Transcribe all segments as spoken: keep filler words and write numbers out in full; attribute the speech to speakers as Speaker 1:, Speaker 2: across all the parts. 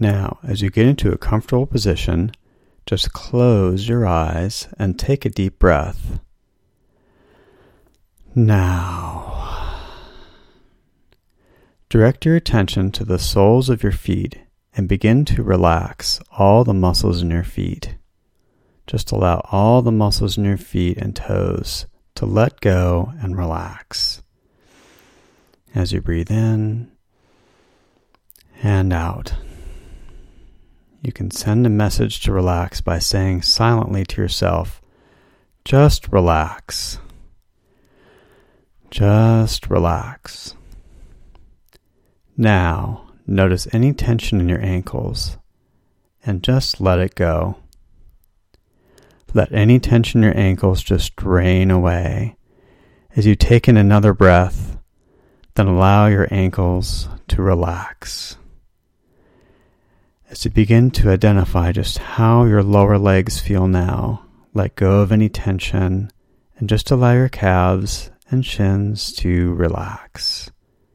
Speaker 1: Now, as you get into a comfortable position, just close your eyes and take a deep breath. Now, direct your attention to the soles of your feet and begin to relax all the muscles in your feet. Just allow all the muscles in your feet and toes to let go and relax. As you breathe in and out, you can send a message to relax by saying silently to yourself, just relax. Just relax. Now, notice any tension in your ankles and just let it go. Let any tension in your ankles just drain away. As you take in another breath, then allow your ankles to relax. As you begin to identify just how your lower legs feel now, let go of any tension and just allow your calves and shins to relax.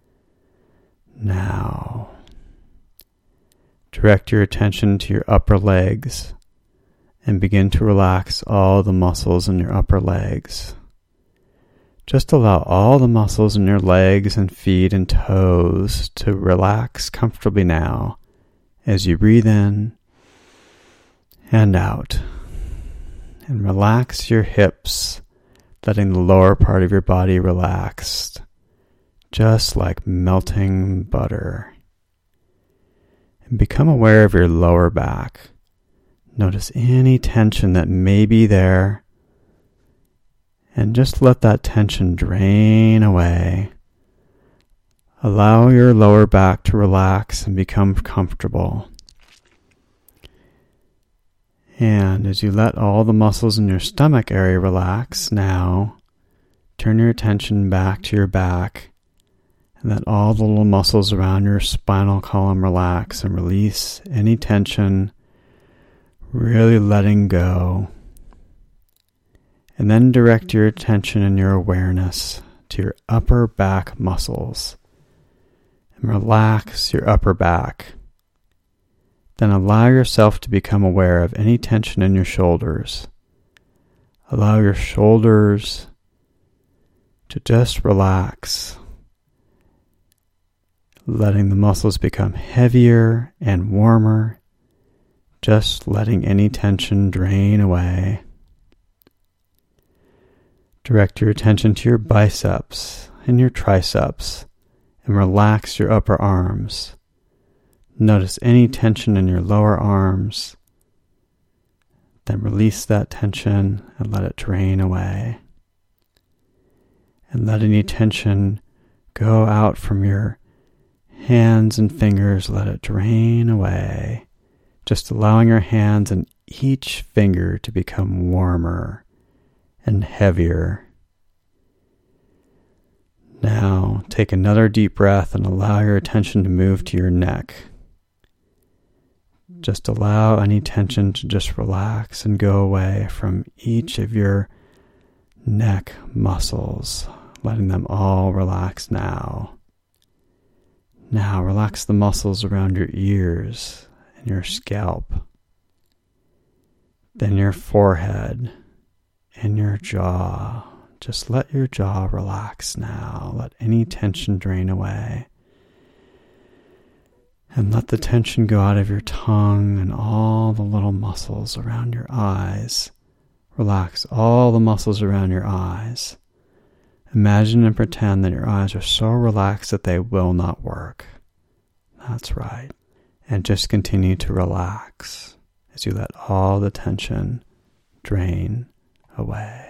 Speaker 1: Now, direct your attention to your upper legs and begin to relax all the muscles in your upper legs. Just allow all the muscles in your legs and feet and toes to relax comfortably now as you breathe in and out. And relax your hips, letting the lower part of your body relaxed, just like melting butter. And become aware of your lower back. Notice any tension that may be there, and just let that tension drain away. Allow your lower back to relax and become comfortable. And as you let all the muscles in your stomach area relax, now turn your attention back to your back and let all the little muscles around your spinal column relax and release any tension, really letting go. And then direct your attention and your awareness to your upper back muscles. And relax your upper back. Then allow yourself to become aware of any tension in your shoulders. Allow your shoulders to just relax, letting the muscles become heavier and warmer, just letting any tension drain away. Direct your attention to your biceps and your triceps and relax your upper arms. Notice any tension in your lower arms. Then release that tension and let it drain away. And let any tension go out from your hands and fingers. Let it drain away. Just allowing your hands and each finger to become warmer and heavier. Now, take another deep breath and allow your attention to move to your neck. Just allow any tension to just relax and go away from each of your neck muscles, letting them all relax now. Now, relax the muscles around your ears and your scalp, then your forehead and your jaw. Just let your jaw relax now. Let any tension drain away. And let the tension go out of your tongue and all the little muscles around your eyes. Relax all the muscles around your eyes. Imagine and pretend that your eyes are so relaxed that they will not work. That's right. And just continue to relax as you let all the tension drain away.